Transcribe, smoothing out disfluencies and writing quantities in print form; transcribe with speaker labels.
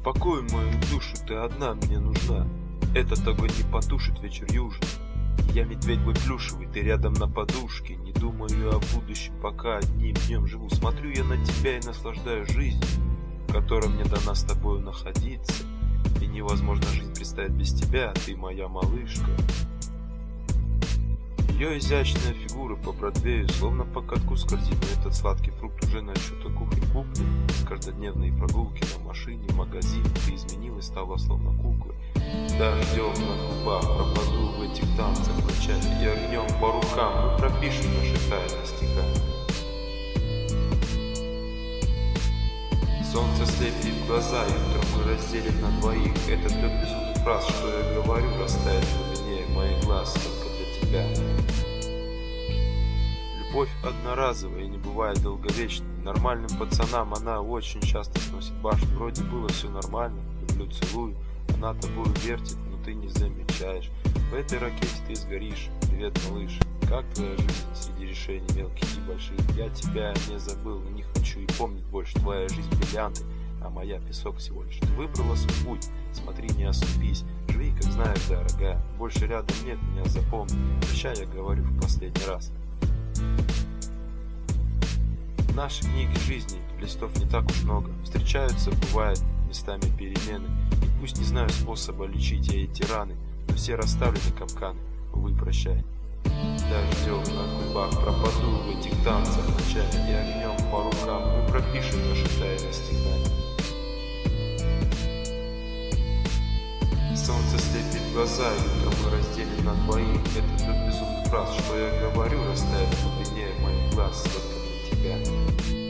Speaker 1: Успокой мою душу, ты одна мне нужна. Этот огонь не потушит вечер южный. Я медведь твой плюшевый, ты рядом на подушке. Не думаю о будущем, пока одним днем живу. Смотрю я на тебя и наслаждаюсь жизнью, в которой мне дано с тобою находиться. И невозможно жизнь представить без тебя, ты моя малышка. Ее изящная фигура по Бродвею, словно по катку скользит, но этот сладкий фрукт уже на счету кухни куплен. С каждодневной прогулки на машине, в магазин, ты изменилась, стала словно куклой. Дождем на губах пропаду в этих танцах ночами, и огнем по рукам мы пропишем наши тайны стихами. Солнце слепит глаза, и утром мы разделим на двоих. Это тот безумный фраз, что я говорю, растает в глубине моих глаз только для тебя. Любовь одноразовая и не бывает долговечной. Нормальным пацанам она очень часто сносит башню. Вроде было все нормально, люблю, целую. Она тобою вертит, но ты не замечаешь. В этой ракете ты сгоришь. Привет, малыш. Как твоя жизнь среди решений мелких и больших? Я тебя не забыл, но не хочу и помнить больше. Твоя жизнь бриллианты, а моя песок всего лишь. Ты выбрала свой путь, смотри, не оступись. Живи, как знаешь, дорогая. Больше рядом нет, меня запомни. Прощай, я говорю в последний раз. В нашей книге жизни листов не так уж много. Встречаются, бывает, местами перемены. И пусть не знаю способа лечить я эти раны, но все расставлены капканы. Увы, прощай. Дождем на губах пропаду в этих танцах ночами, и огнем по рукам мы пропишем наши тайны стихами. Солнце слепит глаза, и утром мы разделим на двоих. Это тот безумный фраз, что я говорю, растает в глубине моих глаз только для тебя.